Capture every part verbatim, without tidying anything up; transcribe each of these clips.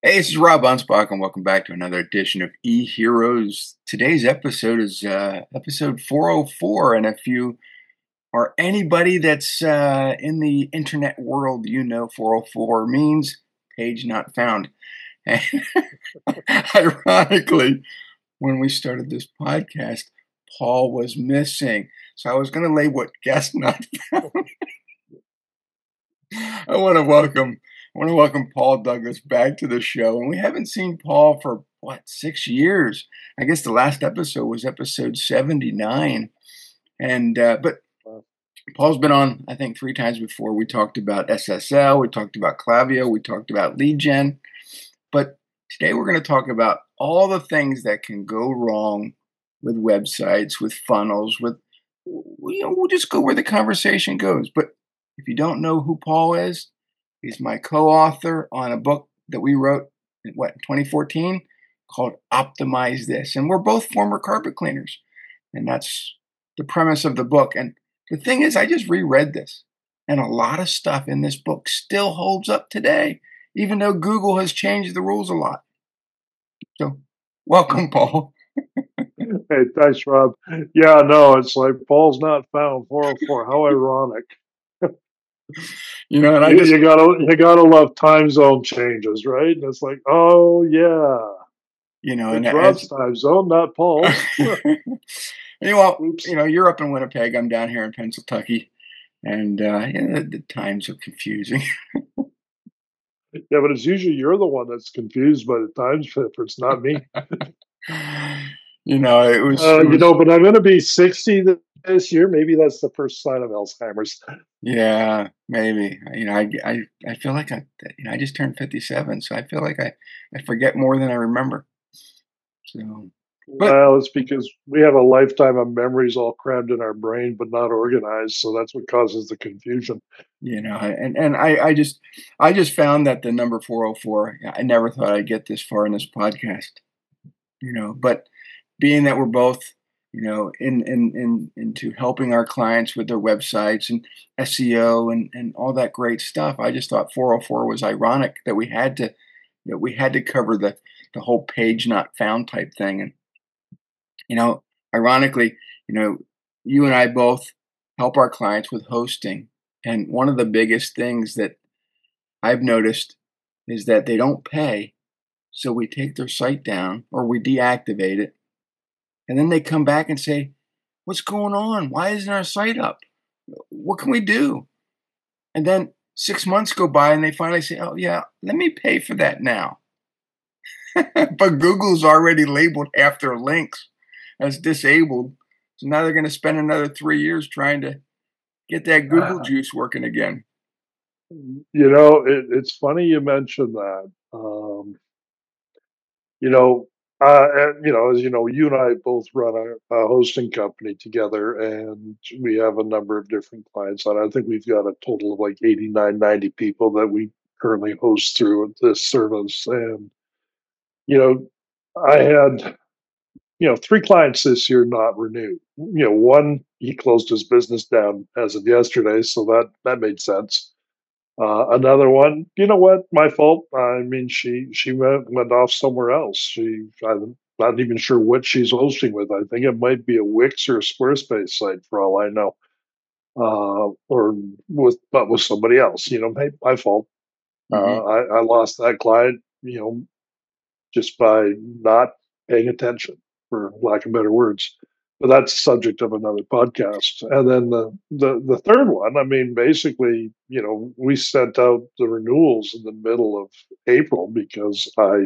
Hey, this is Rob Unsbach, and welcome back to another edition of eHeroes. Today's episode is uh, episode four oh four, and if you are anybody that's uh, in the internet world, you know four oh four means page not found. And ironically, when we started this podcast, Paul was missing. So I was going to label it guest not found. I want to welcome I want to welcome Paul Douglas back to the show. And we haven't seen Paul for what, six years? I guess the last episode was episode seventy-nine. And uh, but Paul's been on, I think, three times before. We talked about S S L, we talked about Klaviyo, we talked about lead gen. But today we're going to talk about all the things that can go wrong with websites, with funnels, with you know, we'll just go where the conversation goes. But if you don't know who Paul is, he's my co-author on a book that we wrote in what, twenty fourteen, called Optimize This. And we're both former carpet cleaners. And that's the premise of the book. And the thing is, I just reread this. And a lot of stuff in this book still holds up today, even though Google has changed the rules a lot. So welcome, Paul. Hey, thanks, Rob. Yeah, no, it's like Paul's not found. four oh four. How ironic. You know, and I You, just, you gotta you gotta love time zone changes, right? And it's like, oh yeah, you know, and it's as Rob's time zone, not Paul's. you know, Oops. you know, you're up in Winnipeg. I'm down here in Pennsylvania, and uh, you know, the, the times are confusing. Yeah, but it's usually you're the one that's confused by the time difference, not me. You know, it was, Uh, it you was, know, but I'm gonna be sixty th- this year. Maybe that's the first sign of Alzheimer's. yeah, maybe. You know, I, I, I feel like I, you know, I just turned fifty-seven, so I feel like I, I forget more than I remember. So, but Well, it's because we have a lifetime of memories all crammed in our brain, but not organized. So that's what causes the confusion. you know, and and I, I just, I just found that the number four oh four. I never thought I'd get this far in this podcast. You know, but being that we're both, you know, in in in into helping our clients with their websites and S E O and and all that great stuff, I just thought four oh four was ironic that we had to that we had to cover the the whole page not found type thing. And you know, ironically, you know, you and I both help our clients with hosting. And one of the biggest things that I've noticed is that they don't pay. So we take their site down or we deactivate it. And then they come back and say, "What's going on? Why isn't our site up? What can we do?" And then six months go by and they finally say, "Oh, yeah, let me pay for that now." But Google's already labeled half their links as disabled. So now they're going to spend another three years trying to get that Google Uh, juice working again. you know, it, it's funny you mentioned that. Um, you know, uh, and, you know, as you know, you and I both run a, a hosting company together, and we have a number of different clients. And I think we've got a total of like eighty-nine, ninety people that we currently host through this service. And, you know, I had, you know, three clients this year not renew. You know, one, he closed his business down as of yesterday, so that that made sense. Uh, another one, you know what? My fault. I mean, she she went went off somewhere else. She I'm not even sure what she's hosting with. I think it might be a Wix or a Squarespace site for all I know, uh, or with but with somebody else. You know, hey, my fault. Mm-hmm. Uh, I, I lost that client. You know, just by not paying attention, for lack of better words. But that's the subject of another podcast. And then the, the the third one, I mean, basically, you know, we sent out the renewals in the middle of April because I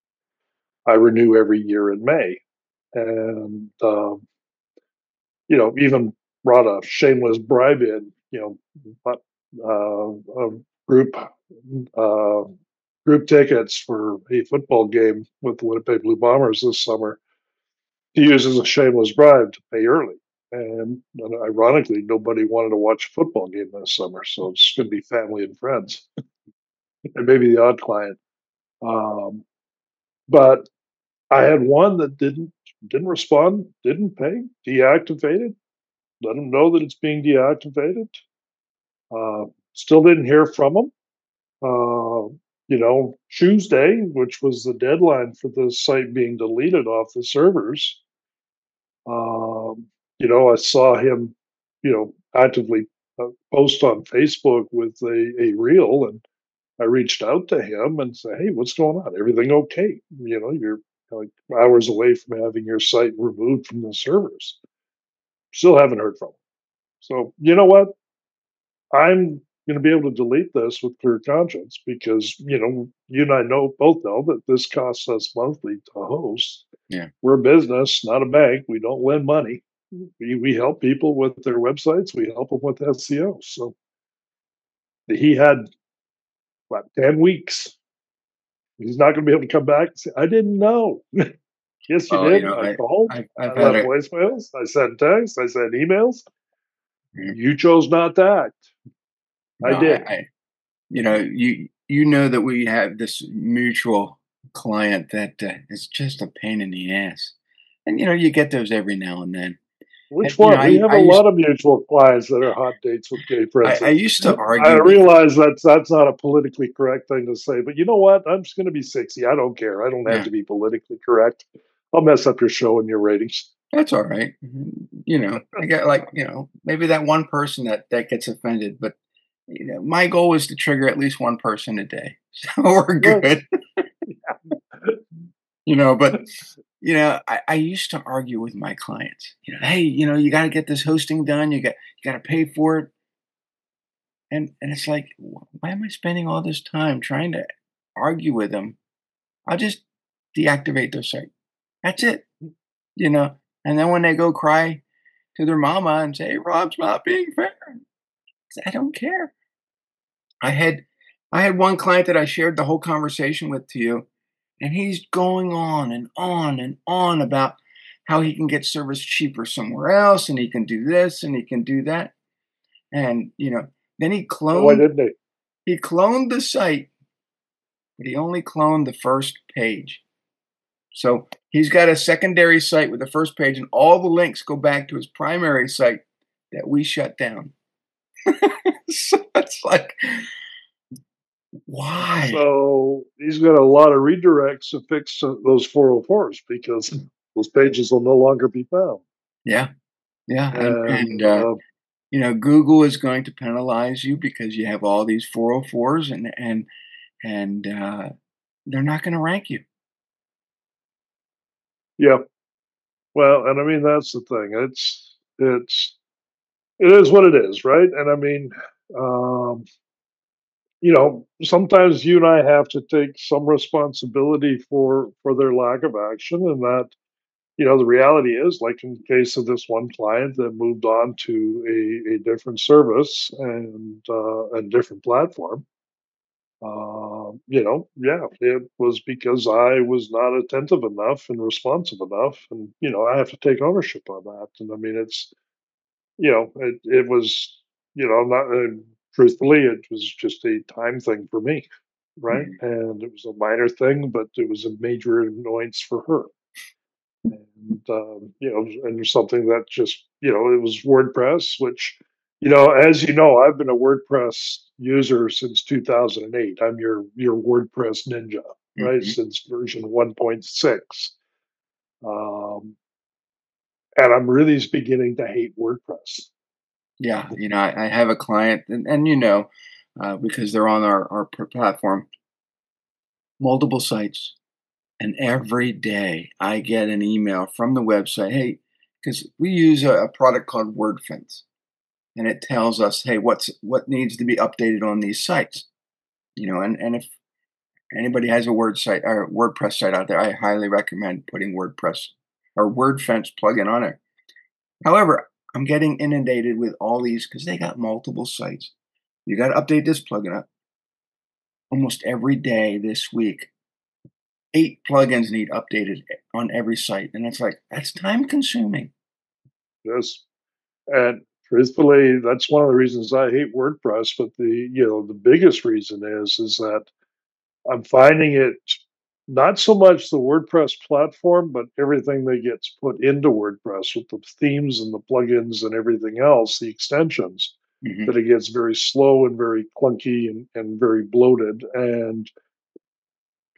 I renew every year in May, and um, you know, even brought a shameless bribe in, you know, uh, a group uh, group tickets for a football game with the Winnipeg Blue Bombers this summer to use as a shameless bribe to pay early. And, and ironically, nobody wanted to watch a football game this summer, so it's going to be family and friends, and maybe the odd client. Um, but I had one that didn't didn't respond, didn't pay, deactivated. Let them know that it's being deactivated. Uh, still didn't hear from them. Uh, you know, Tuesday, which was the deadline for the site being deleted off the servers, um, you know, I saw him, you know, actively uh, post on Facebook with a, a reel, and I reached out to him and said, "Hey, what's going on? Everything okay? You know, you're like hours away from having your site removed from the servers." Still haven't heard from him. So, you know what? I'm going to be able to delete this with clear conscience because, you know, you and I know both know that this costs us monthly to host. Yeah. We're a business, not a bank. We don't lend money. We, we help people with their websites. We help them with S E O. So he had, what, ten weeks. He's not going to be able to come back and say, "I didn't know." Yes, you Well, you did. know, I I, called. I've, I I've had left a, voicemails. I sent texts. I sent emails. mm, You chose not to act. I no, I, did. I, you know, you, you know that we have this mutual client that uh, is just a pain in the ass. And, you know, you get those every now and then. And, Which you know, one? We I, have I a used, lot of mutual clients that are hot dates with gay I, I princes. used to I argue with, realize that's that's not a politically correct thing to say, but you know what? I'm just going to be sixty. I don't care. I don't have yeah, to be politically correct. I'll mess up your show and your ratings. that's all right. Mhm. You know, I get like, you know, maybe that one person that, that gets offended, but you know, my goal is to trigger at least one person a day. So we're Well, good. You know, but you know, I, I used to argue with my clients. You know, hey, you know, you got to get this hosting done. You got you got to pay for it, and and it's like, wh- why am I spending all this time trying to argue with them? I'll just deactivate their site. That's it. You know, and then when they go cry to their mama and say, "Hey, Rob's not being fair," I don't care. I had I had one client that I shared the whole conversation with to you, and he's going on and on and on about how he can get service cheaper somewhere else, and he can do this and he can do that. And you know, then he and why cloned didn't they? he cloned the site, but he only cloned the first page. So he's got a secondary site with the first page, and all the links go back to his primary site that we shut down. So it's like, why? So he's got a lot of redirects to fix uh, those four oh fours because those pages will no longer be found. Yeah, yeah, and And and uh, uh, you know, Google is going to penalize you because you have all these four oh fours and and and uh, they're not going to rank you. yeah, well, and I mean that's the thing. It's it's it is what it is, right? And I mean, um, you know, sometimes you and I have to take some responsibility for for their lack of action, and that you know the reality is, like in the case of this one client that moved on to a, a different service and uh, a different platform. Uh, you know, yeah, it was because I was not attentive enough and responsive enough, and you know, I have to take ownership on that. And I mean, it's you know, it it was you know, not uh, truthfully, it was just a time thing for me, right? Mhm. And it was a minor thing, but it was a major annoyance for her. And um, you know, and there's something that just you know, it was WordPress, which you know, as you know, I've been a WordPress user since two thousand eight. I'm your your WordPress ninja, right? Mhm. Since version one point six. Um, and I'm really beginning to hate WordPress. Yeah, you know, I, I have a client, and, and you know, uh, because they're on our our pr- platform, multiple sites, and every day I get an email from the website. Hey, because we use a, a product called WordFence, and it tells us, hey, what's what needs to be updated on these sites. You know, and and if anybody has a word site or WordPress site out there, I highly recommend putting WordPress or WordFence plugin on it. However, I'm getting inundated with all these because they got multiple sites. You got to update this plugin up almost every day this week. Eight plugins need updated on every site, and it's like that's time consuming. Yes, and truthfully, that's one of the reasons I hate WordPress. But the you know the biggest reason is is that I'm finding it not so much the WordPress platform, but everything that gets put into WordPress with the themes and the plugins and everything else, the extensions, Hmm. that it gets very slow and very clunky and, and very bloated. And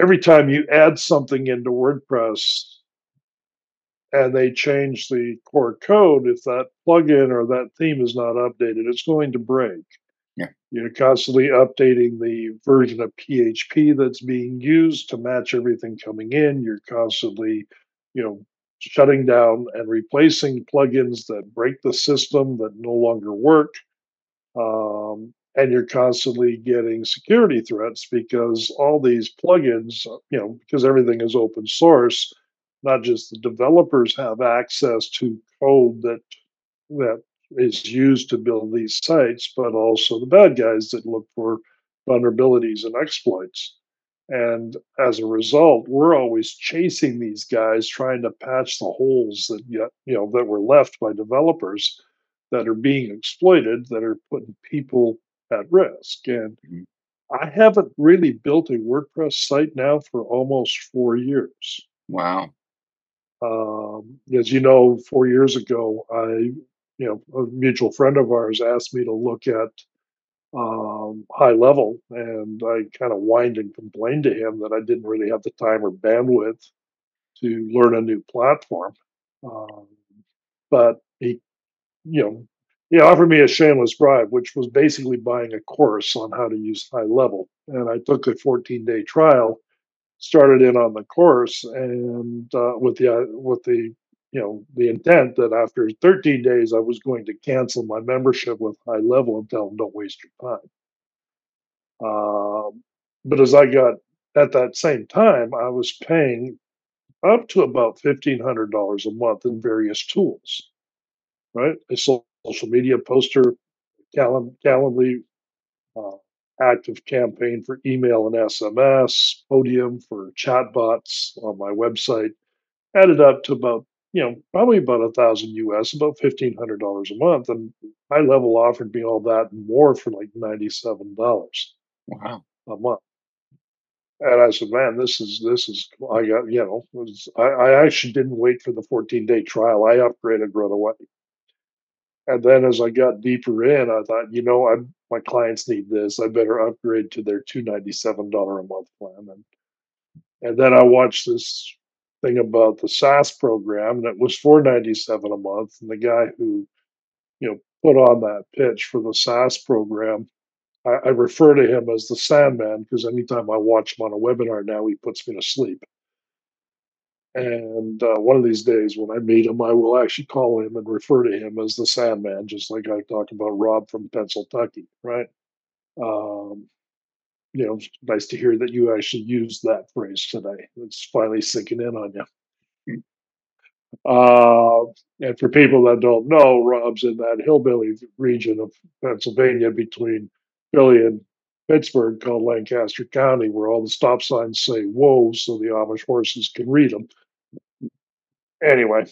every time you add something into WordPress and they change the core code, if that plugin or that theme is not updated, it's going to break. Yeah. You're constantly updating the version of P H P that's being used to match everything coming in. You're constantly, you know, shutting down and replacing plugins that break the system that no longer work. Um, and you're constantly getting security threats because all these plugins, you know, because everything is open source, not just the developers have access to code that that is used to build these sites, but also the bad guys that look for vulnerabilities and exploits. And as a result, we're always chasing these guys, trying to patch the holes that yet, you know, that were left by developers that are being exploited, that are putting people at risk. And Mhm. I haven't really built a WordPress site now for almost four years. Wow. Um, as you know, four years ago, I, you know, a mutual friend of ours asked me to look at um, High Level, and I kind of whined and complained to him that I didn't really have the time or bandwidth to learn a new platform. Um, but he, you know, he offered me a shameless bribe, which was basically buying a course on how to use High Level, and I took a fourteen day trial, started in on the course, and uh, with the uh, with the you know the intent that after thirteen days I was going to cancel my membership with High Level and tell them don't waste your time. Um, but as I got at that same time, I was paying up to about fifteen hundred dollars a month in various tools. Right, a social media poster, Calend- Calendly, uh, active campaign for email and S M S, Podium for chatbots on my website, added up to about, you know, probably about a thousand U S, about fifteen hundred dollars a month. And High Level offered me all that and more for like ninety-seven dollars Wow. a month. And I said, man, this is, this is, I got, you know, was, I, I actually didn't wait for the fourteen day trial. I upgraded right away. And then as I got deeper in, I thought, you know, I my clients need this. I better upgrade to their two hundred ninety-seven dollars a month plan. And and then I watched this thing about the SaaS program, and it was four hundred ninety-seven dollars a month. And the guy who, you know, put on that pitch for the SaaS program, I, I refer to him as the Sandman because anytime I watch him on a webinar now, he puts me to sleep. And uh, one of these days, when I meet him, I will actually call him and refer to him as the Sandman, just like I talk about Rob from Pennsylvania, right? Um, you know, it's nice to hear that you actually used that phrase today. It's finally sinking in on you. Mm. Uh, and for people that don't know, Rob's in that hillbilly region of Pennsylvania between Philly and Pittsburgh called Lancaster County, where all the stop signs say "whoa" so the Amish horses can read them. Anyway,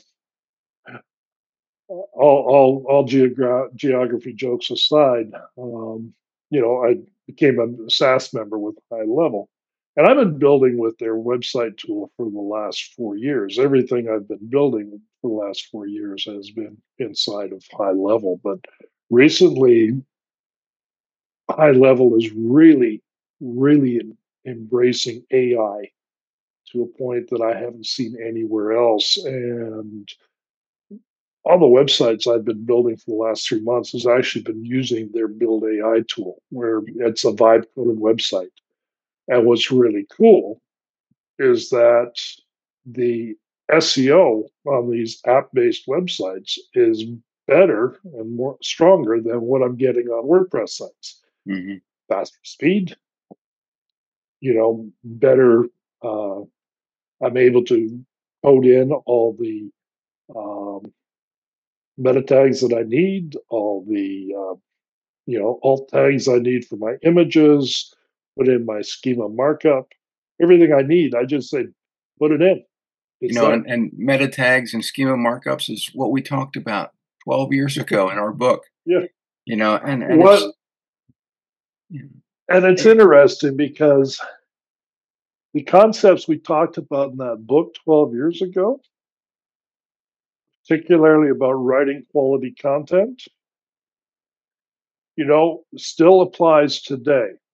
all all all geogra- geography jokes aside, um, you know, I became a SaaS member with High Level, and I've been building with their website tool for the last four years. Everything I've been building for the last four years has been inside of High Level, but recently, High Level is really, really em- embracing A I to a point that I haven't seen anywhere else, and all the websites I've been building for the last three months has actually been using their Build A I tool, where it's a vibe coded website. And what's really cool is that the S E O on these app based websites is better and more stronger than what I'm getting on WordPress sites. Hmm. Faster speed, you know, better. Uh, I'm able to code in all the um, meta tags that I need, all the uh, you know, alt tags I need for my images, put in my schema markup, everything I need. I just say, put it in. You It's know, there. and, and meta tags and schema markups is what we talked about twelve years ago in our book. Yeah. You know, and and it's What you know, and it's it, interesting because the concepts we talked about in that book twelve years ago, particularly about writing quality content, you know, still applies today.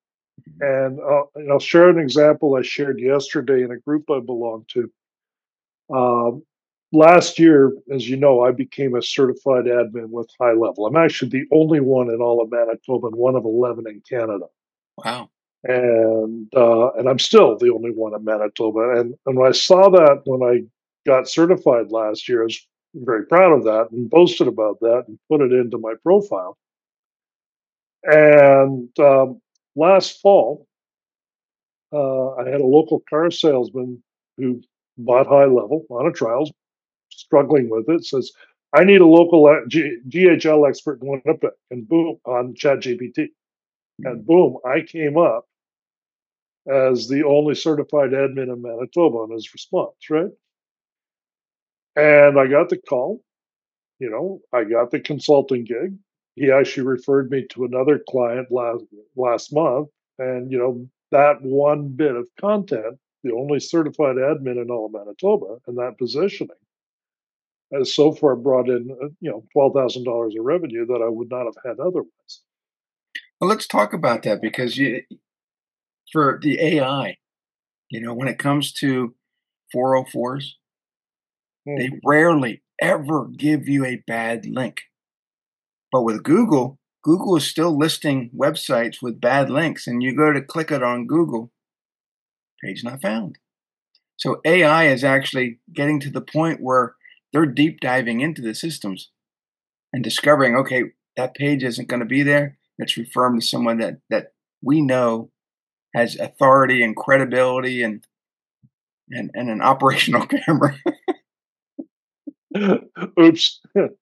And, uh, and I'll share an example I shared yesterday in a group I belong to. Um, Last year, as you know, I became a certified admin with High Level. I'm actually the only one in all of Manitoba and one of eleven in Canada. Wow. And uh, and I'm still the only one in Manitoba. And and when I saw that when I got certified last year, I was very proud of that and boasted about that and put it into my profile. And um, last fall, uh, I had a local car salesman who bought High Level on a trial, struggling with it. Says, "I need a local uh, G- GHL expert in Winnipeg," and boom, on ChatGPT, and Mm. boom, I came up as the only certified admin in Manitoba on his response, right? And I got the call, you know, I got the consulting gig. He actually referred me to another client last last month. And you know, that one bit of content, the only certified admin in all of Manitoba, and that positioning has so far brought in, uh, you know, twelve thousand dollars of revenue that I would not have had otherwise. Well, let's talk about that because you, for the A I, you know, when it comes to four oh fours, they Mhm. rarely ever give you a bad link. But with Google, Google is still listing websites with bad links, and you go to click it on Google, page not found. So A I is actually getting to the point where they're deep diving into the systems and discovering, okay, that page isn't going to be there. Let's refer them to someone that that we know has authority and credibility and and, and an operational camera. Oops.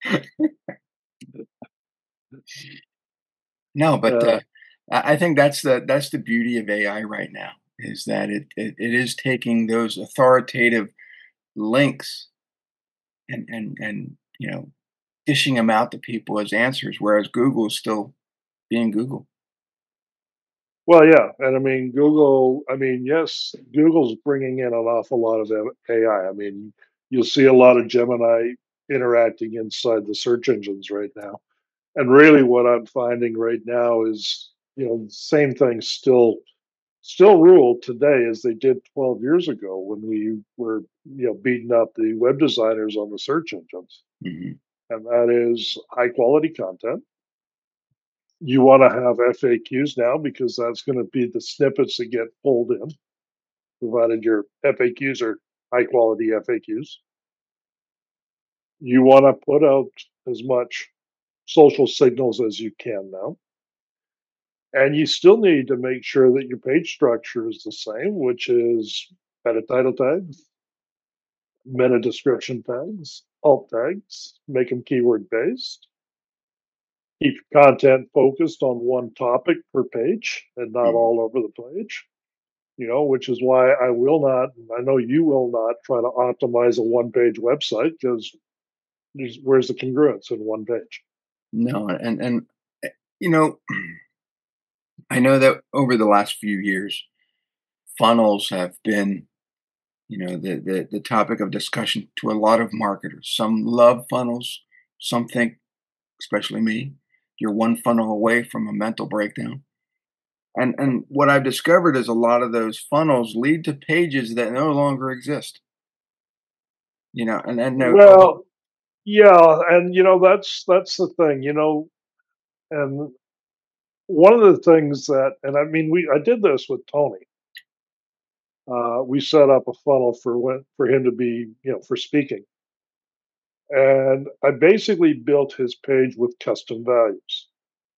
No, but uh, uh, I I think that's the that's the beauty of A I right now is that it it, it is taking those authoritative links and and and you know dishing them out to people as answers, whereas Google is still being Google. well, yeah, and I mean Google. I mean, yes, Google's bringing in an awful lot of A I. I I mean, you'll see a lot of Gemini interacting inside the search engines right now. And really, what I'm finding right now is, you know, the same thing still still rule today as they did twelve years ago when we were, you know, beating up the web designers on the search engines. Hmm. And that is high quality content. You want to have F A Qs now because that's going to be the snippets that get pulled in, provided your F A Qs are high quality F A Qs. You want to put out as much social signals as you can now. And you still need to make sure that your page structure is the same, which is meta title tags, meta description tags, alt tags, make them keyword based. Keep your content focused on one topic per page and not Hmm. all over the page, you know, which is why I will not, and I know you will not try to optimize a one page website because where's the congruence in one page? No, and and eh, you know, I know that over the last few years, funnels have been you know the, the the topic of discussion to a lot of marketers. Some love funnels, some think, especially me, you're one funnel away from a mental breakdown. And and what I've discovered is a lot of those funnels lead to pages that no longer exist. You know, and and no, Well, yeah, and you know that's that's the thing, you know, and one of the things that, and I mean, we I did this with Tony. Uh, we set up a funnel for when for him to be, you know, for speaking, and I basically built his page with custom values.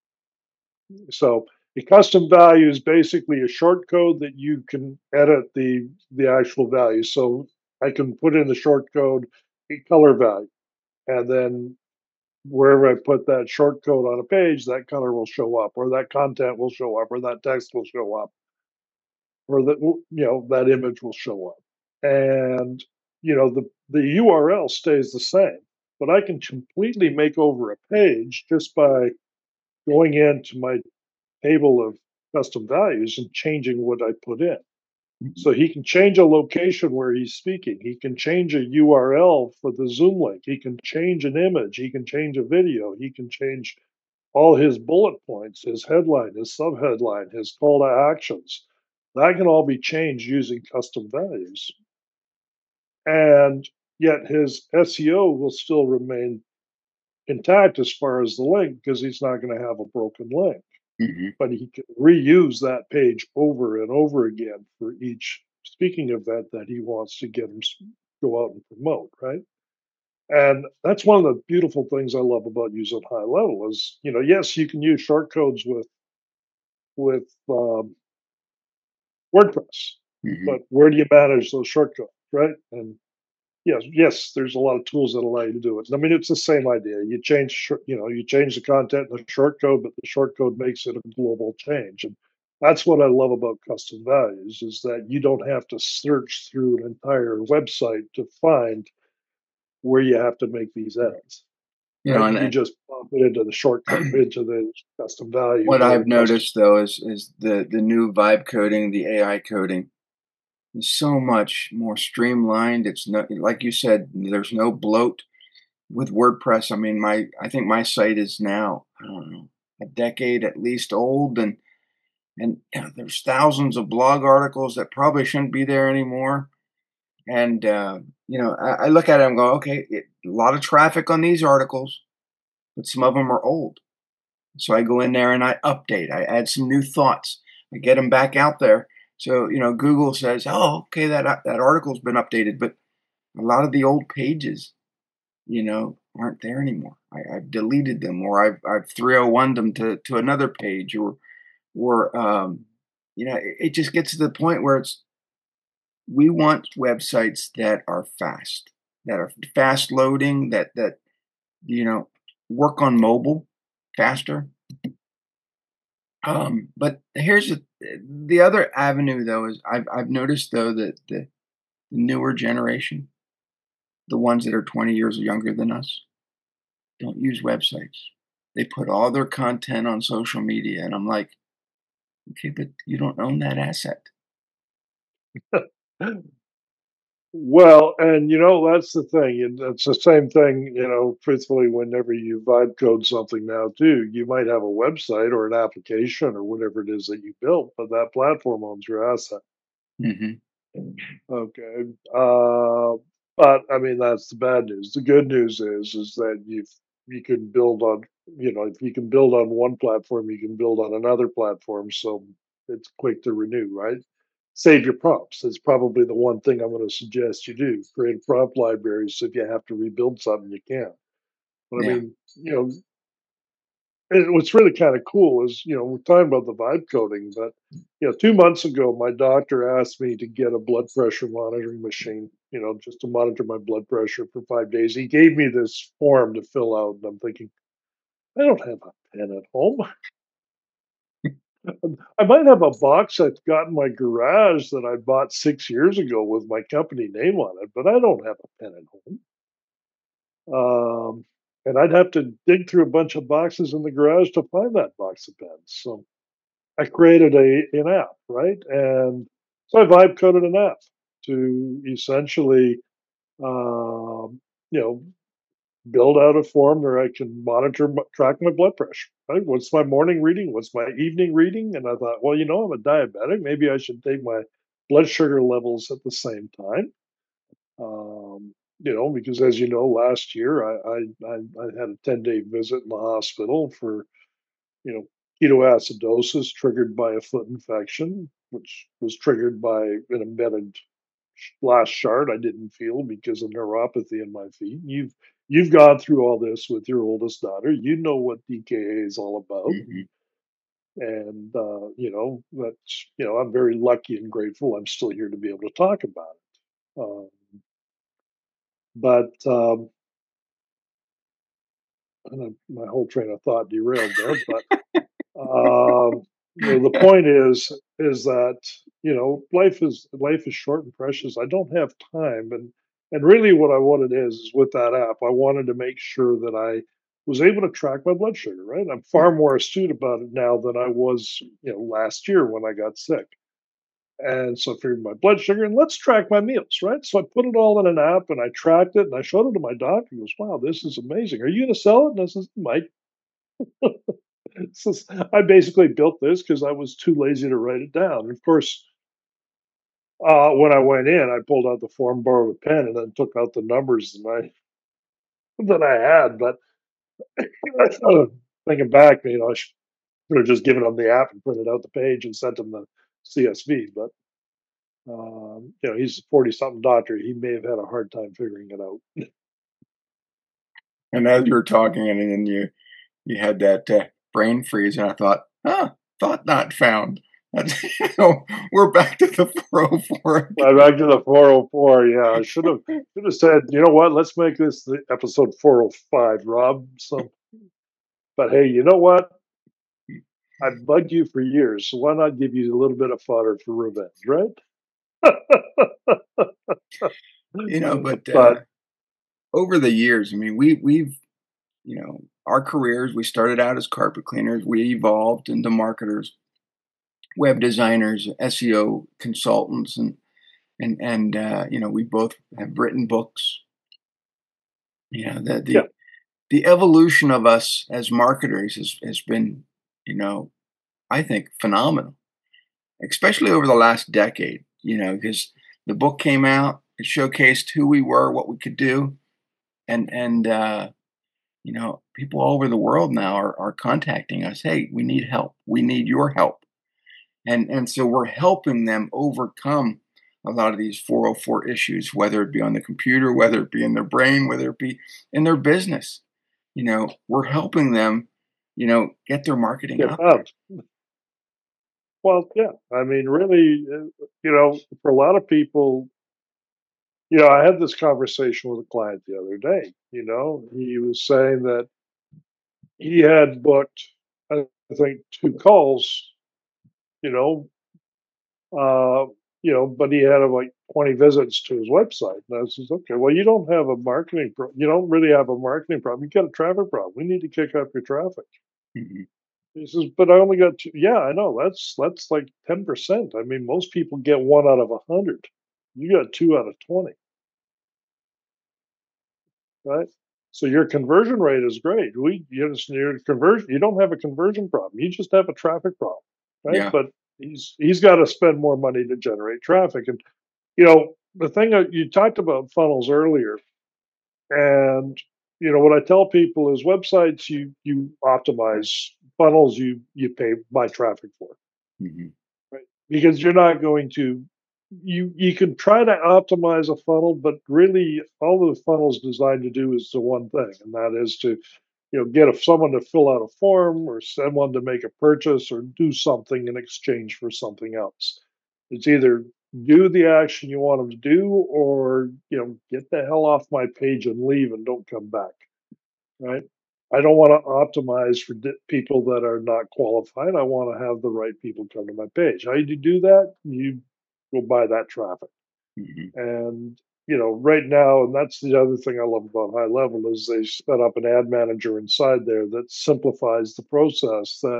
So a custom value is basically a short code that you can edit the the actual value. So I can put in the short code a color value, and then wherever I put that short code on a page, that color will show up, or that content will show up, or that text will show up, or that you know that image will show up. And you know the the U R L stays the same, but I can completely make over a page just by going into my table of custom values and changing what I put in. So he can change a location where he's speaking. He can change a U R L for the Zoom link. He can change an image. He can change a video. He can change all his bullet points, his headline, his subheadline, his call to actions, that can all be changed using custom values. And yet his S E O will still remain intact as far as the link because he's not going to have a broken link. Hmm. But he can reuse that page over and over again for each speaking event that he wants to get him s- go out and promote, right? And that's one of the beautiful things I love about using high level is, you know, yes, you can use short codes with with um, WordPress, Hmm. but where do you manage those shortcodes, right? And yes, yes, there's a lot of tools that allow you to do it. I mean, it's the same idea. You change, short- you know, you change the content in the short code, but the short code makes it a global change. And that's what I love about custom values is that you don't have to search through an entire website to find where you have to make these edits, You know, right? and You uh, just pop it into the shortcut, into the custom value what or I've custom. noticed though is is the the new vibe coding, the A I coding is so much more streamlined. It's not like you said. There's no bloat with WordPress. I mean, my I think my site is now, I don't know, a decade at least old, and and you know, there's thousands of blog articles that probably shouldn't be there anymore. And uh, you know, I, I look at it and go, okay, it, a lot of traffic on these articles, but some of them are old. So I go in there and I update. I add some new thoughts. I get them back out there. So you know, Google says, "Oh, okay, that uh, that article's been updated," but a lot of the old pages, you know, aren't there anymore. I, I've deleted them, or I've I've three oh one them to to another page, or or um, you know, it, it just gets to the point where it's we want websites that are fast, that are fast loading, that that you know work on mobile faster. Um, but here's the the other avenue though is I've I've noticed though that the newer generation, the ones that are twenty years younger than us, don't use websites. They put all their content on social media, and I'm like, okay, but you don't own that asset. Well, and you know, that's the thing. And it's the same thing, you know, truthfully, whenever you vibe code something now, too, you might have a website or an application or whatever it is that you built, but that platform owns your asset. Hmm. Okay. Uh, but I mean, that's the bad news. The good news is, is that you you can build on, you know, if you can build on one platform, you can build on another platform. So it's quick to renew, right? Save your prompts. That's probably the one thing I'm going to suggest you do. Create a prompt library so if you have to rebuild something, you can. But I Yeah. mean, you know, and what's really kind of cool is, you know, we're talking about the vibe coding, but you know, two months ago, my doctor asked me to get a blood pressure monitoring machine, you know, just to monitor my blood pressure for five days. He gave me this form to fill out, and I'm thinking, I don't have a pen at home. I might have a box I've got in my garage that I bought six years ago with my company name on it, but I don't have a pen at home. Um, and I'd have to dig through a bunch of boxes in the garage to find that box of pens. So I created a an app, right? And so I vibe coded an app to essentially, um, you know, build out a form where I can monitor, m- track my blood pressure. Right? What's my morning reading? What's my evening reading? And I thought, well, you know, I'm a diabetic. Maybe I should take my blood sugar levels at the same time. Um, you know, because as you know, last year I I, I, I had a ten day visit in the hospital for you know, ketoacidosis triggered by a foot infection, which was triggered by an embedded glass shard I didn't feel because of neuropathy in my feet. You've you've gone through all this with your oldest daughter. You know what D K A is all about, Hmm. and uh, you know that's you know I'm very lucky and grateful I'm still here to be able to talk about it. Um, but um, my whole train of thought derailed there. But Um, you know, the point is is that you know life is life is short and precious. I don't have time, and and really what I wanted is, is with that app, I wanted to make sure that I was able to track my blood sugar. Right, I'm far more astute about it now than I was, you know, last year when I got sick. And so I figured my blood sugar, and let's track my meals, right? So I put it all in an app, and I tracked it, and I showed it to my doctor. He goes, "Wow, this is amazing. Are you going to sell it?" And I says, "Might." So I basically built this because I was too lazy to write it down. Of course, uh, when I went in, I pulled out the form, borrowed a pen, and then took out the numbers that I that I had. But thinking back, you know, I should have just given them the app and printed out the page and sent them the C S V. But um, you know, he's a forty-something doctor. He may have had a hard time figuring it out. And as you were talking, and then you you had that uh, brain freeze, and I thought, huh, thought not found. That's, you know, we're back to the four oh four Well, back to the four oh four. Yeah, I should have should have said, you know what? Let's make this the episode four oh five, Rob. So, but hey, you know what? I've bugged you for years, so why not give you a little bit of fodder for revenge, right? You know, but uh, But over the years, I mean, we we've you know our careers. We started out as carpet cleaners. We evolved into marketers, web designers, S E O consultants, and and and uh, you know we both have written books. You know the yeah, the the evolution of us as marketers has has been, you know, I think phenomenal, especially over the last decade. You know, because the book came out, it showcased who we were, what we could do, and and uh, you know, people all over the world now are are contacting us. Hey, we need help. We need your help, and and so we're helping them overcome a lot of these four oh four issues, whether it be on the computer, whether it be in their brain, whether it be in their business. You know, we're helping them, you know, get their marketing get out there. found. Well, yeah. I mean, really, uh, you know, for a lot of people, you know, I had this conversation with a client the other day. You know, he was saying that he had booked, I think, two calls. You know, uh, you know, but he had uh, like twenty visits to his website. And I says, okay, well, you don't have a marketing, pro- you don't really have a marketing problem. You got a traffic problem. We need to kick up your traffic. Mhm. He says, but I only got two. Yeah, I know. That's that's like ten percent. I mean, most people get one out of a hundred. You got two out of twenty, right? So your conversion rate is great. We you know, your conversion. You don't have a conversion problem. You just have a traffic problem, right? Yeah, But he's he's got to spend more money to generate traffic. And you know, the thing that you talked about funnels earlier, and you know what I tell people is websites you you optimize, funnels you you pay buy traffic for, mhm, right? Because you're not going to you you can try to optimize a funnel, but really all the funnel's designed to do is the one thing, and that is to you know get a, someone to fill out a form or someone to make a purchase or do something in exchange for something else. It's either do the action you want them to do or you know get the hell off my page and leave and don't come back, right? I don't want to optimize for di- people that are not qualified. I want to have the right people come to my page. How do you do that? You go buy that traffic. mhm, And you know, right now, and that's the other thing I love about High Level is they set up an ad manager inside there that simplifies the process. That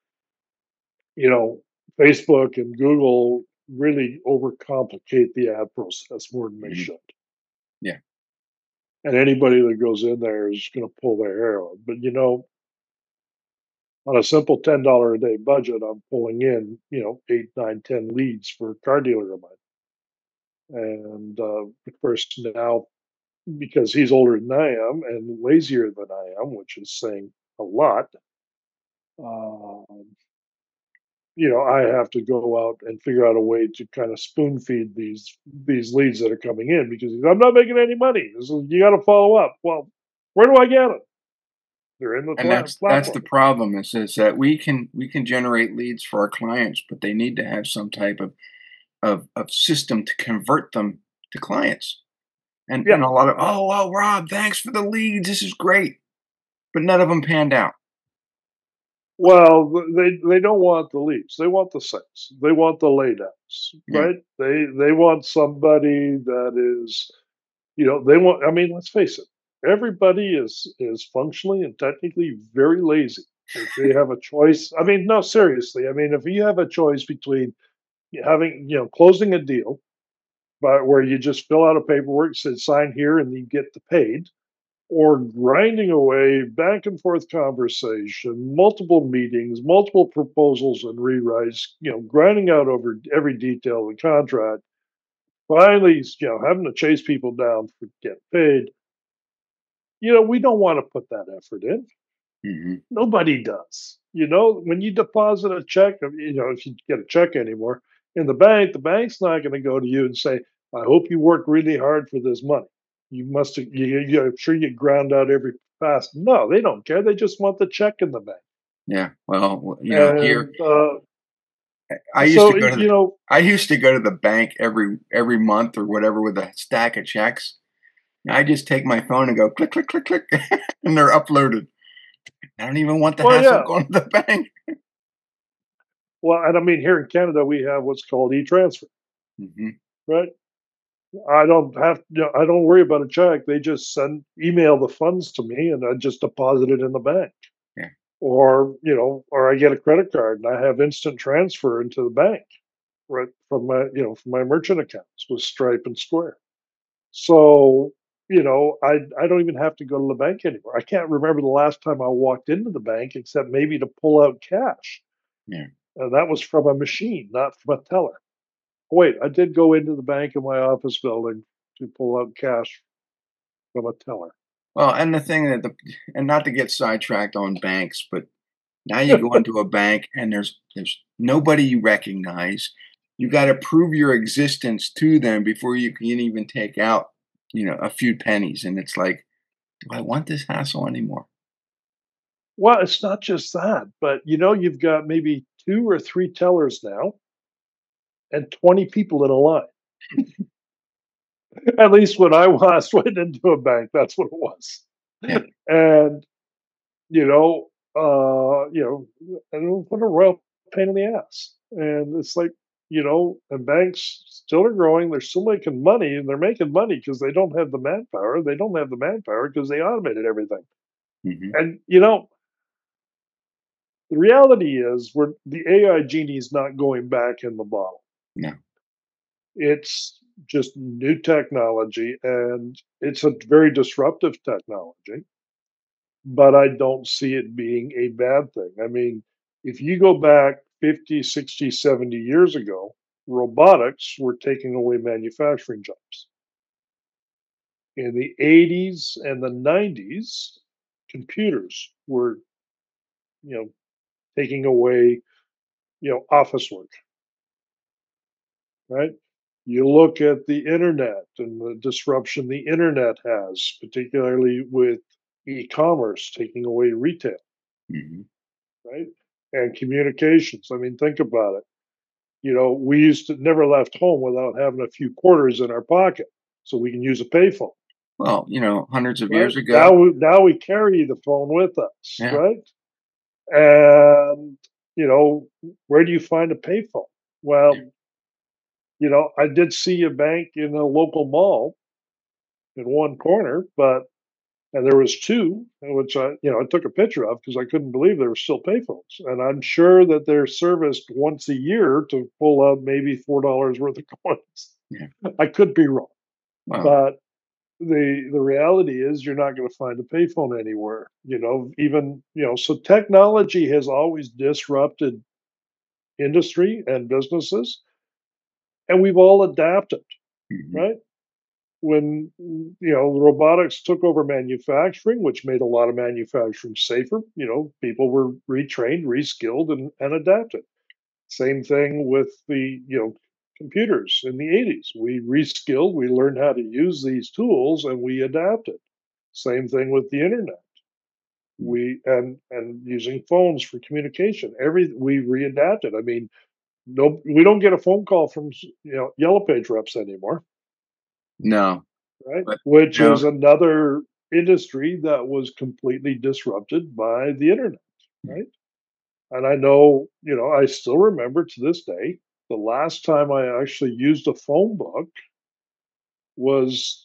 you know, Facebook and Google really overcomplicate the ad process more than they mhm. should. Yeah, And anybody that goes in there is going to pull their hair out. But you know, on a simple ten dollar a day budget, I'm pulling in, you know, eight, nine, ten leads for a car dealer of mine. And uh, of course, now because he's older than I am and lazier than I am, which is saying a lot, um, you know, I have to go out and figure out a way to kind of spoon feed these these leads that are coming in because I'm not making any money. So you got to follow up. Well, where do I get them? They're in the and pla- that's that's platform. the problem is is that we can we can generate leads for our clients, but they need to have some type of of of system to convert them to clients. And Yeah. and a lot of, "Oh, well, Rob, thanks for the leads. This is great." But none of them panned out. Well, th- they they don't want the leads. They want the sales. They want the laydowns, Yeah. right? They they want somebody that is, you know, they want. I mean, let's face it. Everybody is is functionally and technically very lazy. If they have a choice, I mean, no, seriously. I mean, if you have a choice between having, you know, closing a deal, but where you just fill out a paperwork, says sign here, and you get the paid, or grinding away back and forth conversation, multiple meetings, multiple proposals and rewrites, you know, grinding out over every detail of the contract, finally, you know, having to chase people down for get paid. You know, we don't want to put that effort in. Hmm. Nobody does. You know, when you deposit a check, you know, if you get a check anymore in the bank, the bank's not going to go to you and say, "I hope you worked really hard for this money. You must have, you, you, I'm sure you ground out every fast." No, they don't care. They just want the check in the bank. Yeah. Well, you know, here And uh, I used to so, go to you the know, I used to go to the bank every every month or whatever with a stack of checks. I just take my phone and go click click click click, and they're uploaded. I don't even want the well, hassle of yeah. going to the bank. Well, and I mean, here in Canada, we have what's called e-transfer, Hmm. right? I don't have, you know, I don't worry about a check. They just send email the funds to me, and I just deposit it in the bank. Yeah. Or, you know, or I get a credit card and I have instant transfer into the bank, right, from my, you know, from my merchant accounts with Stripe and Square. So, you know, I I don't even have to go to the bank anymore. I can't remember the last time I walked into the bank except maybe to pull out cash. Yeah. And that was from a machine, not from a teller. Wait, I did go into the bank in my office building to pull out cash from a teller. Well, and the thing that the and not to get sidetracked on banks, but now you go into a bank and there's there's nobody you recognize. You got to prove your existence to them before you can even take out, you know, a few pennies. And it's like, do I want this hassle anymore? Well, it's not just that, but you know, you've got maybe two or three tellers now and twenty people in a line. At least when I last went into a bank, that's what it was. Yeah. And, you know, uh, you know, and what a real pain in the ass. And it's like, you know, and banks still are growing, they're still making money, and they're making money because they don't have the manpower. They don't have the manpower because they automated everything. Hmm. And you know, the reality is we're the A I genie is not going back in the bottle. No. It's just new technology and it's a very disruptive technology, but I don't see it being a bad thing. I mean, if you go back fifty, sixty, seventy years ago, robotics were taking away manufacturing jobs. In the eighties and the nineties, computers were, you know, taking away, you know, office work, right? You look at the internet and the disruption the internet has, particularly with e-commerce taking away retail, Hmm. right? And communications. I mean, think about it. You know, we used to never left home without having a few quarters in our pocket so we can use a payphone, Well, you know, hundreds of right? years ago. Now we now we carry the phone with us, Yeah. right? And you know, where do you find a payphone? Yeah. Well, you know, I did see a bank in a local mall in one corner, but and there was two, which I, you know, I took a picture of because I couldn't believe there were still payphones. And I'm sure that they're serviced once a year to pull out maybe four dollars worth of coins. Yeah. I could be wrong, Well, but the the reality is you're not going to find a payphone anywhere. You know, even you know, so technology has always disrupted industry and businesses, and we've all adapted, mhm. right? When you know robotics took over manufacturing, which made a lot of manufacturing safer, you know, people were retrained, reskilled, and, and adapted. Same thing with the you know computers in the eighties. We reskilled, we learned how to use these tools, and we adapted. Same thing with the internet. Mm. We and and using phones for communication. Every we readapted. I mean, no, we don't get a phone call from you know Yellow Page reps anymore, No, right? but, Which you know, is another industry that was completely disrupted by the internet, mm, right? And I know, you know, I still remember to this day, the last time I actually used a phone book was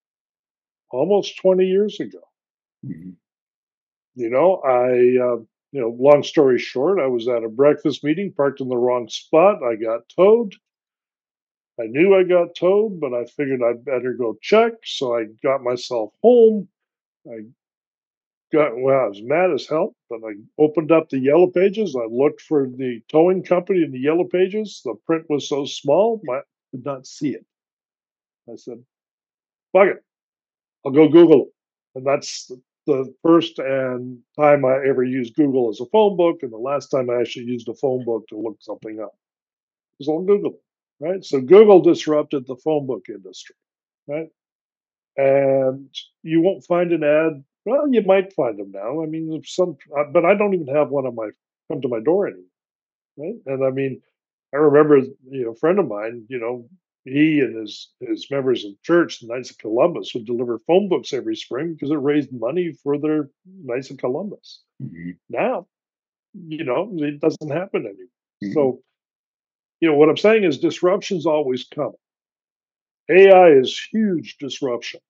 almost twenty years ago. mhm, You know, I, uh, you know, long story short, I was at a breakfast meeting, parked in the wrong spot. I got towed. I knew I got towed, but I figured I'd better go check. So I got myself home. I got well, I was mad as hell, but I opened up the yellow pages. I looked for the towing company in the yellow pages. The print was so small, I could not see it. I said, "Fuck it, I'll go Google it." And that's the first and time I ever used Google as a phone book, and the last time I actually used a phone book to look something up. It was on Google, right? So Google disrupted the phone book industry, right? And you won't find an ad. Well, you might find them now. I mean, some, uh, but I don't even have one on my come to my door anymore, right? And I mean, I remember, you know, a friend of mine, you know, he and his his members of church, the Knights of Columbus, would deliver phone books every spring because it raised money for their Knights of Columbus. Hmm. Now, you know, it doesn't happen anymore. Hmm. So, you know, what I'm saying is disruptions always come. A I is huge disruption,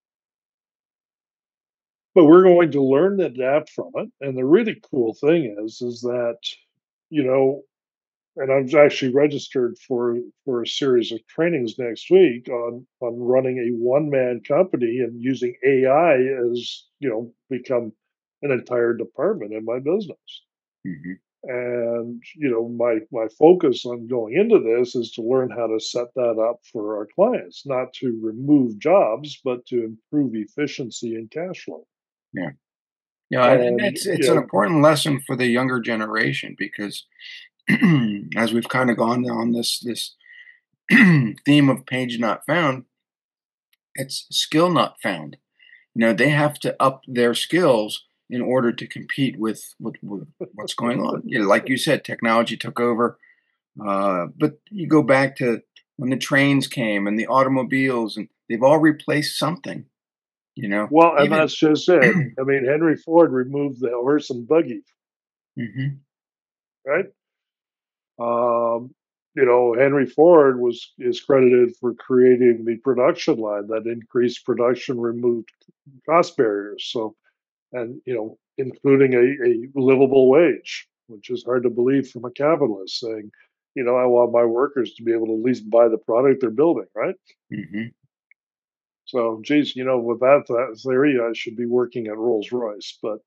but we're going to learn and adapt from it. And the really cool thing is, is that, you know, and I'm actually registered for for a series of trainings next week on on running a one man company and using A I as you know become an entire department in my business. Hmm. And you know my my focus on going into this is to learn how to set that up for our clients, not to remove jobs, but to improve efficiency and cash flow. Yeah. Yeah, and and And it's you it's an know, important lesson for the younger generation because as we've kind of gone on this this theme of page not found, it's skill not found. You know, they have to up their skills in order to compete with with, with what's going on. You know, like you said, technology took over. Uh, but you go back to when the trains came and the automobiles, and they've all replaced something. You know, well, and even. that's just it. I mean, Henry Ford removed the horse and buggy, Hmm. right? Um, you know, Henry Ford was is credited for creating the production line that increased production, removed cost barriers. So, and you know, including a, a livable wage, which is hard to believe from a capitalist saying, you know, I want my workers to be able to at least buy the product they're building, right? Hmm. So, geez, you know, with that, that theory, I should be working at Rolls Royce, but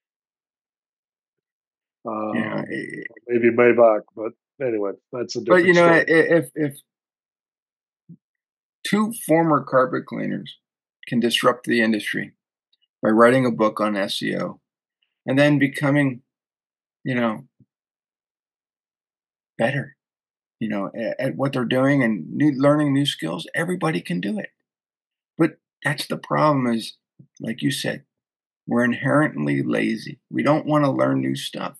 Yeah, um, eh, maybe Maybach. But anyway, that's a but you different know, i- story. if if two former carpet cleaners can disrupt the industry by writing a book on S E O and then becoming, you know, better, you know, at, at what they're doing and new, learning new skills, everybody can do it. But that's the problem is, like you said, we're inherently lazy. We don't want to learn new stuff.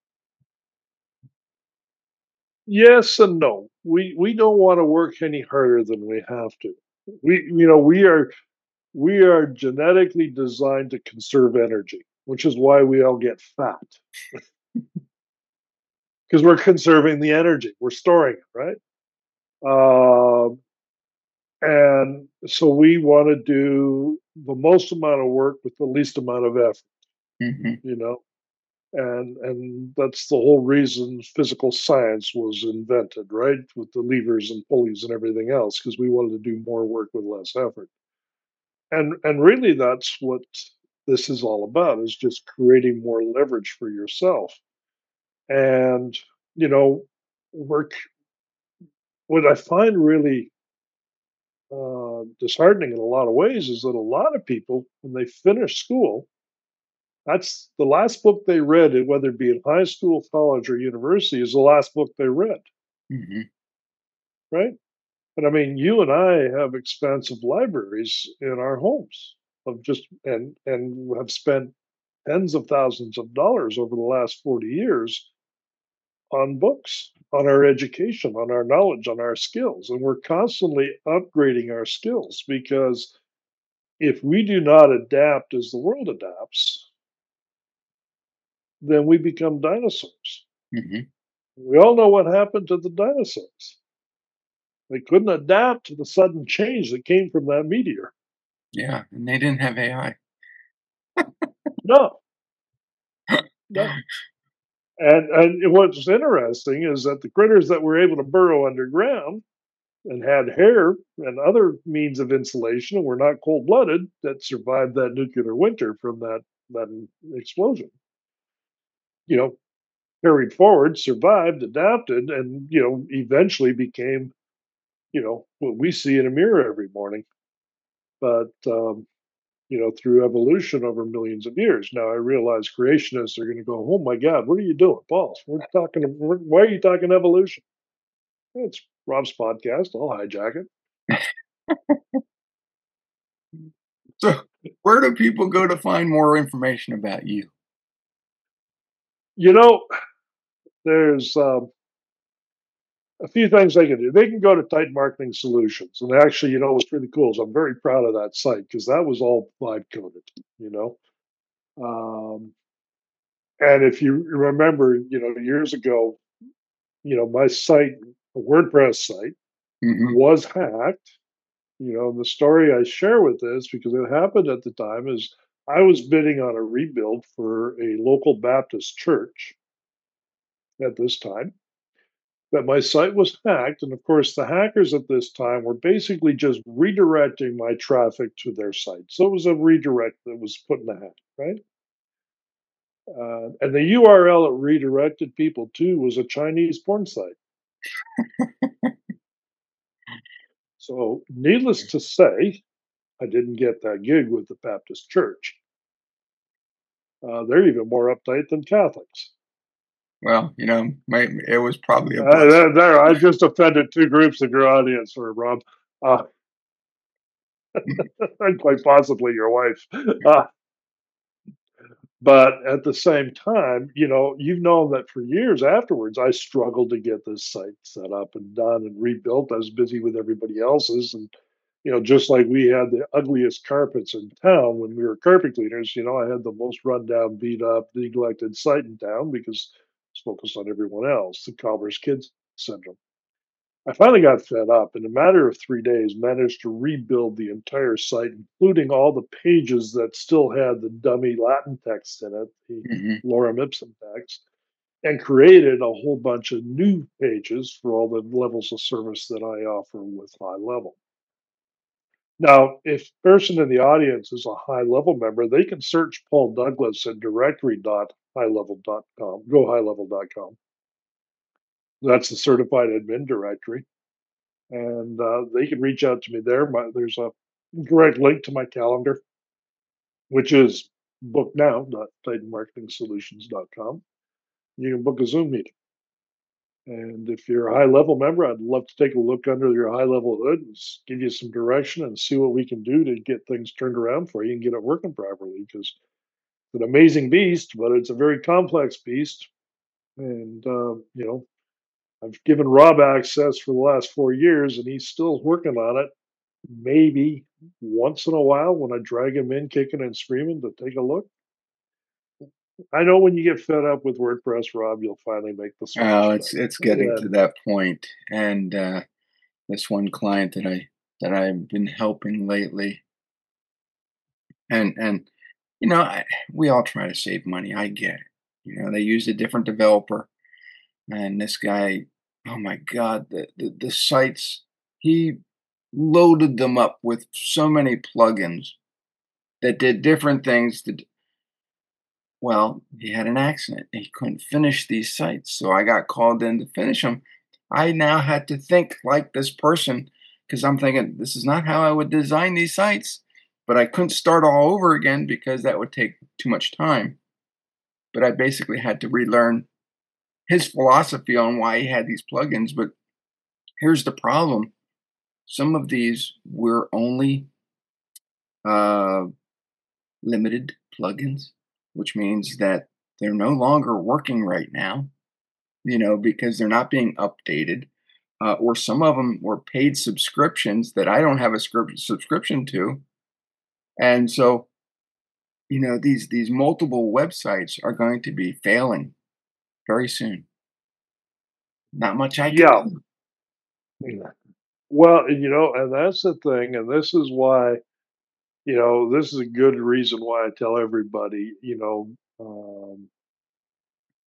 Yes and no. We we don't want to work any harder than we have to. We you know we are we are genetically designed to conserve energy, which is why we all get fat because we're conserving the energy. We're storing it, right? Um, and so we want to do the most amount of work with the least amount of effort. Hmm. You know, and and that's the whole reason physical science was invented, right, with the levers and pulleys and everything else, because we wanted to do more work with less effort. And and really that's what this is all about, is just creating more leverage for yourself. And you know work what I find really uh, disheartening in a lot of ways is that a lot of people, when they finish school, that's the last book they read, and whether it be in high school, college, or university, is the last book they read, Hmm. right? And I mean, you and I have expansive libraries in our homes of just and and have spent tens of thousands of dollars over the last forty years on books, on our education, on our knowledge, on our skills. And we're constantly upgrading our skills because if we do not adapt as the world adapts, then we become dinosaurs. Hmm. We all know what happened to the dinosaurs. They couldn't adapt to the sudden change that came from that meteor. Yeah, and they didn't have A I. No, no. And and what's interesting is that the critters that were able to burrow underground and had hair and other means of insulation and were not cold blooded that survived that nuclear winter from that, that explosion. You know, carried forward, survived, adapted, and, you know, eventually became, you know, what we see in a mirror every morning. But, um, you know, through evolution over millions of years. Now I realize creationists are going to go, "Oh my God, what are you doing, Paul? We're talking. We're, why are you talking evolution?" It's Rob's podcast. I'll hijack it. So, where do people go to find more information about you? You know, there's um, a few things they can do. They can go to Titan Marketing Solutions, and actually, you know, what's really cool is I'm very proud of that site because that was all vibe coded. You know, um, and if you remember, you know, years ago, you know, my site, a WordPress site, Hmm. was hacked. You know, the story I share with this because it happened at the time is I was bidding on a rebuild for a local Baptist church at this time. That my site was hacked, and of course, the hackers at this time were basically just redirecting my traffic to their site. So it was a redirect that was put in the hack, right? Uh, and the U R L it redirected people to was a Chinese porn site. So, needless to say, I didn't get that gig with the Baptist church. Uh, they're even more uptight than Catholics. Well, you know, my, it was probably a Uh, blessing. there, there, I just offended two groups of your audience, for Rob, uh, and quite possibly your wife. Uh, but at the same time, you know, you've known that for years afterwards, I struggled to get this site set up and done and rebuilt. I was busy with everybody else's, and you know, just like we had the ugliest carpets in town when we were carpet cleaners, you know, I had the most rundown, beat up, neglected site in town because I was focused on everyone else, the cobbler's kids syndrome. I finally got fed up. In a matter of three days, managed to rebuild the entire site, including all the pages that still had the dummy Latin text in it, the Hmm. Lorem Ipsum text, and created a whole bunch of new pages for all the levels of service that I offer with High Level. Now, if a person in the audience is a high level member, they can search Paul Douglas at directory dot high level dot com, go high level dot com. That's the certified admin directory. And uh, they can reach out to me there. My, there's a direct link to my calendar, which is booknow dot titan marketing solutions dot com. You can book a Zoom meeting. And if you're a high level member, I'd love to take a look under your high level hood and give you some direction and see what we can do to get things turned around for you and get it working properly. Because it's an amazing beast, but it's a very complex beast. And, uh, you know, I've given Rob access for the last four years and he's still working on it. Maybe once in a while when I drag him in kicking and screaming to take a look. I know when you get fed up with WordPress, Rob, you'll finally make the Oh, switch. But it's it's getting yeah, to that point, and uh, this one client that I that I've been helping lately, and and you know, I, we all try to save money. I get it. You know, they used a different developer, and this guy, oh my God, the the, the sites he loaded them up with so many plugins that did different things. To, well, he had an accident. He couldn't finish these sites, so I got called in to finish them. I now had to think like this person because I'm thinking this is not how I would design these sites. But I couldn't start all over again because that would take too much time. But I basically had to relearn his philosophy on why he had these plugins. But here's the problem: some of these were only uh, limited plugins, which means that they're no longer working right now, you know, because they're not being updated. Uh, or some of them were paid subscriptions that I don't have a scrip- subscription to. And so, you know, these these multiple websites are going to be failing very soon. Not much I can yeah. do. Well, and, you know, and that's the thing, and this is why, you know, this is a good reason why I tell everybody, you know, um,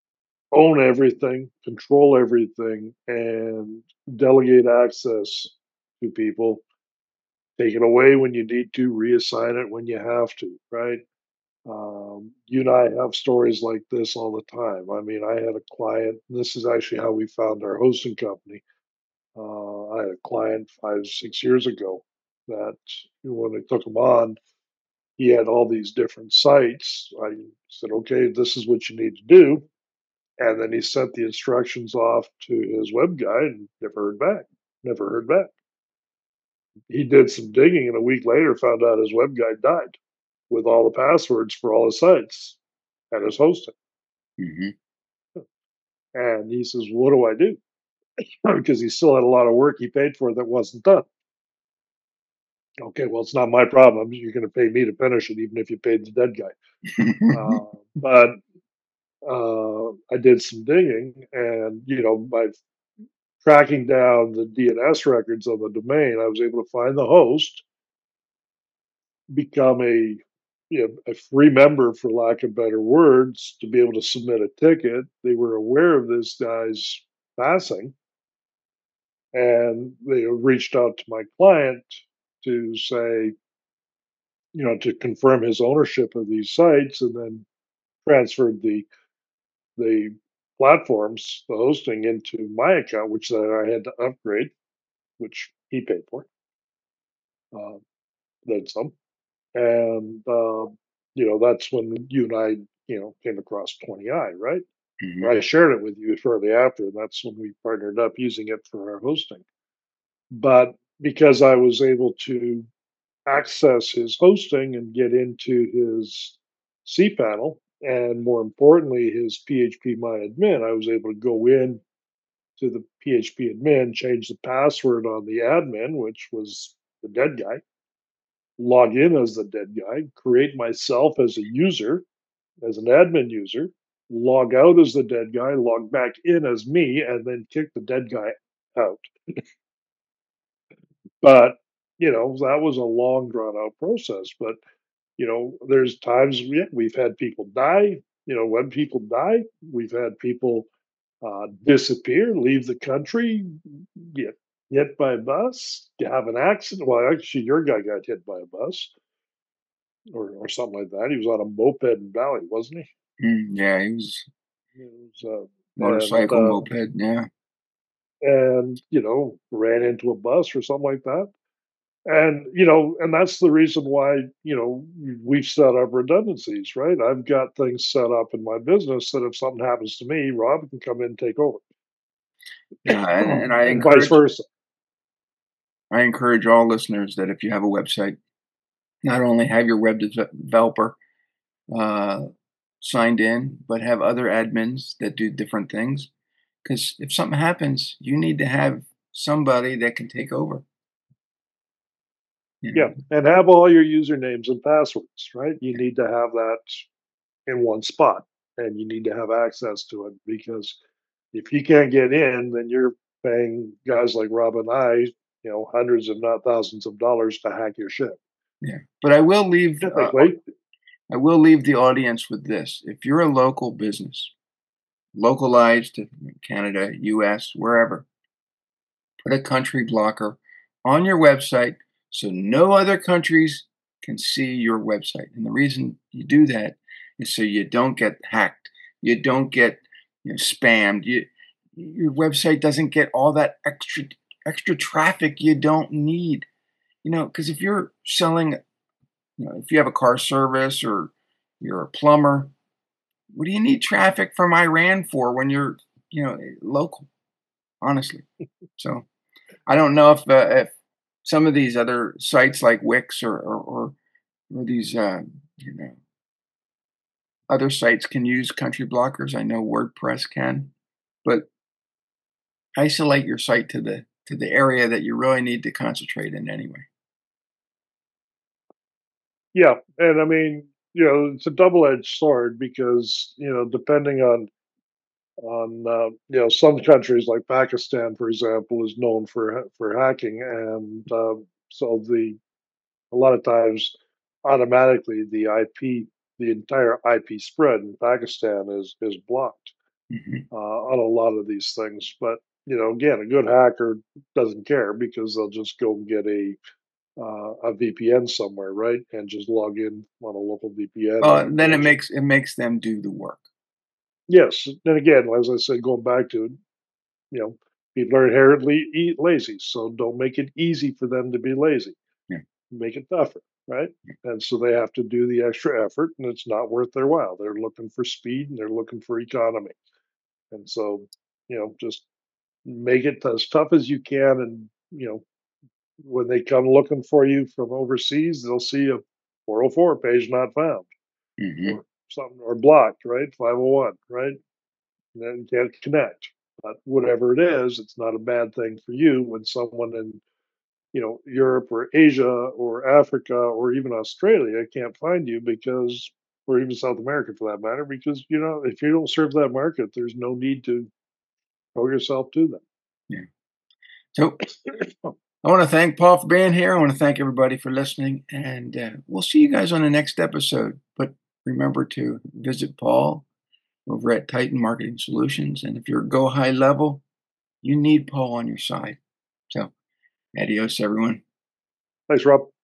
own everything, control everything, and delegate access to people, take it away when you need to, reassign it when you have to, right? Um, you and I have stories like this all the time. I mean, I had a client, this is actually how we found our hosting company. Uh, I had a client five, six years ago that when I took him on, he had all these different sites. I said, okay, this is what you need to do. And then he sent the instructions off to his web guy and never heard back. Never heard back. He did some digging and a week later found out his web guy died with all the passwords for all his sites and his hosting. Hmm. And he says, what do I do? Because he still had a lot of work he paid for that wasn't done. Okay, well, it's not my problem. You're going to pay me to finish it, even if you paid the dead guy. Uh, but uh, I did some digging, and you know, by tracking down the D N S records on the domain, I was able to find the host, become a you know, a free member, for lack of better words, to be able to submit a ticket. They were aware of this guy's passing, and they reached out to my client to say, you know, to confirm his ownership of these sites, and then transferred the the platforms, the hosting into my account, which then I had to upgrade, which he paid for, uh, then some. And, uh, you know, that's when you and I, you know, came across twenty i, right? Hmm. Or I shared it with you shortly after, and that's when we partnered up using it for our hosting. But because I was able to access his hosting and get into his cPanel, and more importantly, his P H P My Admin, I was able to go in to the P H P admin, change the password on the admin, which was the dead guy, log in as the dead guy, create myself as a user, as an admin user, log out as the dead guy, log back in as me, and then kick the dead guy out. But, you know, that was a long drawn out process. But, you know, there's times we, we've had people die. You know, when people die, we've had people uh, disappear, leave the country, get hit by a bus, have an accident. Well, actually, your guy got hit by a bus or, or something like that. He was on a moped in Valley, wasn't he? Mm, yeah, he was He was, uh, and motorcycle, uh, moped. Yeah. and you know ran into a bus or something like that. And you know, and that's the reason why you know we've set up redundancies, right? I've got things set up in my business that if something happens to me, Rob can come in and take over, Yeah, and, and I and vice encourage versa. I encourage all listeners that if you have a website, not only have your web de- developer uh, signed in, but have other admins that do different things. Because if something happens, you need to have somebody that can take over. You Yeah, know. and have all your usernames and passwords, right? You need to have that in one spot, and you need to have access to it because if you can't get in, then you're paying guys like Rob and I, you know, hundreds if not thousands of dollars to hack your shit. Yeah. But I will leave. Uh, Typically, I will leave the audience with this: if you're a local business, localized to Canada, U S, wherever, put a country blocker on your website so no other countries can see your website. And the reason you do that is so you don't get hacked, you don't get you know, spammed. You, your website doesn't get all that extra extra traffic you don't need. You know, because if you're selling, you know, if you have a car service or you're a plumber, what do you need traffic from Iran for when you're, you know, local? Honestly, so. I don't know if uh, if some of these other sites like Wix or or, or, or these uh, you know other sites can use country blockers. I know WordPress can, but isolate your site to the to the area that you really need to concentrate in anyway. yeah, and I mean, you know, it's a double-edged sword because you know, depending on on uh, you know, some countries like Pakistan, for example, is known for for hacking, and um, so the a lot of times automatically the I P, the entire I P spread in Pakistan is is blocked Hmm. uh, on a lot of these things. But you know, again, a good hacker doesn't care because they'll just go and get a uh, a V P N somewhere, right, and just log in on a local V P N Uh, and then it manage it. makes it makes them do the work. Yes, then again, as I said, going back to it, you know, people are inherently e- lazy, so don't make it easy for them to be lazy. Yeah. Make it tougher, right? And so they have to do the extra effort, and it's not worth their while. They're looking for speed and they're looking for economy, and so you know, just make it as tough as you can, and you know, when they come looking for you from overseas, they'll see a four oh four page not found Hmm. or something or blocked, right? five oh one, right? And then can't connect. But whatever it is, it's not a bad thing for you when someone in you know Europe or Asia or Africa or even Australia can't find you because or even South America for that matter, because you know if you don't serve that market, there's no need to throw yourself to them. Yeah. So I want to thank Paul for being here. I want to thank everybody for listening, and uh, we'll see you guys on the next episode. But remember to visit Paul over at Titan Marketing Solutions, and if you're Go High Level, you need Paul on your side. So, adios, everyone. Thanks, Rob.